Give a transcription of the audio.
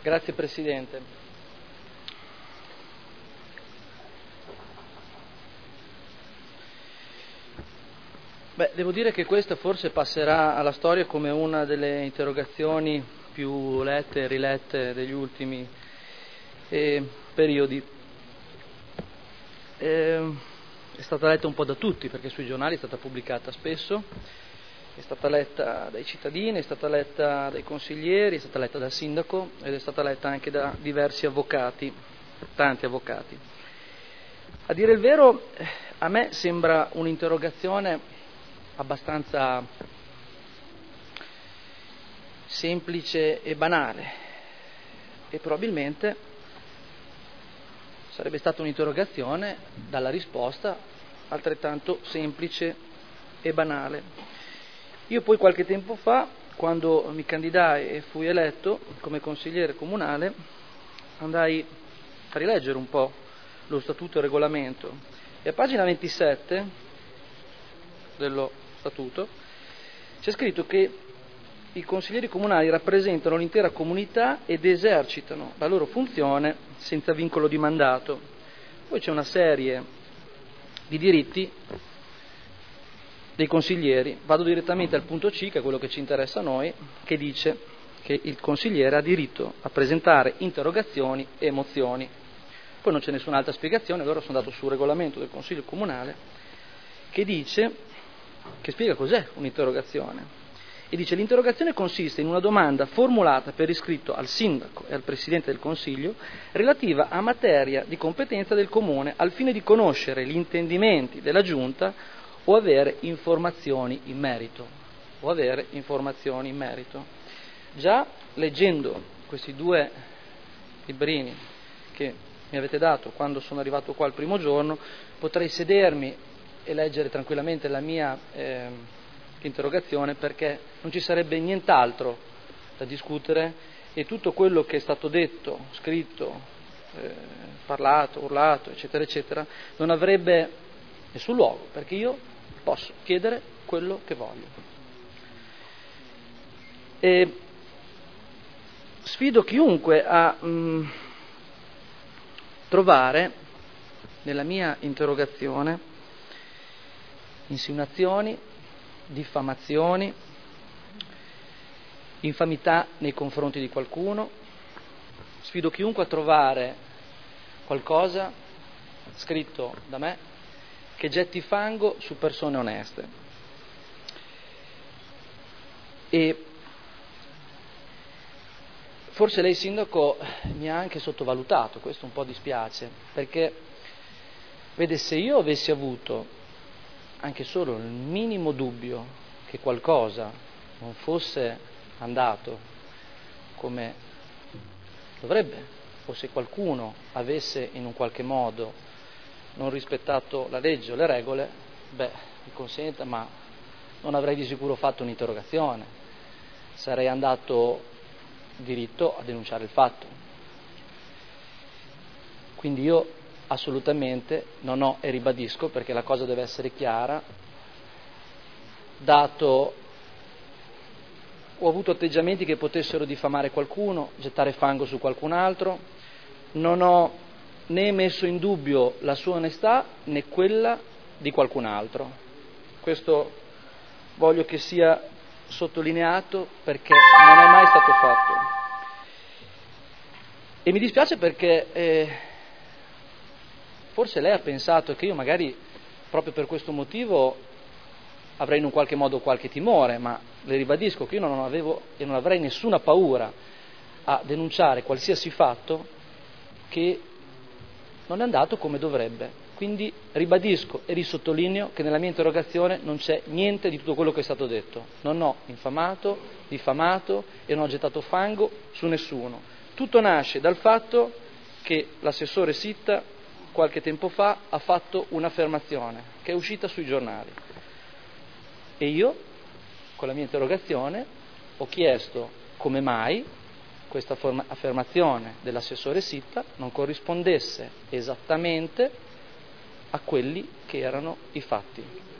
Grazie Presidente. Devo dire che questa forse passerà alla storia come una delle interrogazioni più lette e rilette degli ultimi periodi. È stata letta un po' da tutti, perché sui giornali è stata pubblicata spesso, è stata letta dai cittadini, è stata letta dai consiglieri, è stata letta dal sindaco ed è stata letta anche da diversi avvocati, tanti avvocati. A dire il vero, a me sembra un'interrogazione abbastanza semplice e banale, e probabilmente sarebbe stata un'interrogazione dalla risposta altrettanto semplice e banale. Io poi qualche tempo fa, quando mi candidai e fui eletto come consigliere comunale, andai a rileggere un po' lo statuto e il regolamento, e a pagina 27 dello statuto c'è scritto che i consiglieri comunali rappresentano l'intera comunità ed esercitano la loro funzione senza vincolo di mandato. Poi c'è una serie di diritti dei consiglieri. Vado direttamente al punto C, che è quello che ci interessa a noi, che dice che il consigliere ha diritto a presentare interrogazioni e mozioni. Poi non c'è nessun'altra spiegazione, allora sono andato sul regolamento del Consiglio Comunale che spiega cos'è un'interrogazione. E dice: l'interrogazione consiste in una domanda formulata per iscritto al sindaco e al presidente del Consiglio relativa a materia di competenza del Comune al fine di conoscere gli intendimenti della Giunta o avere informazioni in merito. Già leggendo questi due librini che mi avete dato quando sono arrivato qua il primo giorno, potrei sedermi e leggere tranquillamente la mia interrogazione, perché non ci sarebbe nient'altro da discutere e tutto quello che è stato detto, scritto, parlato, urlato, eccetera, eccetera, non avrebbe nessun luogo, perché io posso chiedere quello che voglio. E sfido chiunque a trovare nella mia interrogazione insinuazioni, diffamazioni, infamità nei confronti di qualcuno. Sfido chiunque a trovare qualcosa scritto da me che getti fango su persone oneste. E forse lei, sindaco, mi ha anche sottovalutato, questo un po' dispiace, perché vede, se io avessi avuto anche solo il minimo dubbio che qualcosa non fosse andato come dovrebbe, o se qualcuno avesse in un qualche modo non rispettato la legge o le regole, mi consenta, ma non avrei di sicuro fatto un'interrogazione, sarei andato diritto a denunciare il fatto. Quindi io assolutamente non ho, e ribadisco perché la cosa deve essere chiara, ho avuto atteggiamenti che potessero diffamare qualcuno, gettare fango su qualcun altro, non ho né messo in dubbio la sua onestà né quella di qualcun altro. Questo voglio che sia sottolineato, perché non è mai stato fatto. E mi dispiace perché forse lei ha pensato che io magari proprio per questo motivo avrei in un qualche modo qualche timore, ma le ribadisco che io non avevo e non avrei nessuna paura a denunciare qualsiasi fatto che non è andato come dovrebbe. Quindi ribadisco e risottolineo che nella mia interrogazione non c'è niente di tutto quello che è stato detto. Non ho infamato, diffamato e non ho gettato fango su nessuno. Tutto nasce dal fatto che l'assessore Sitta qualche tempo fa ha fatto un'affermazione che è uscita sui giornali e io con la mia interrogazione ho chiesto come mai questa affermazione dell'assessore Sitta non corrispondesse esattamente a quelli che erano i fatti.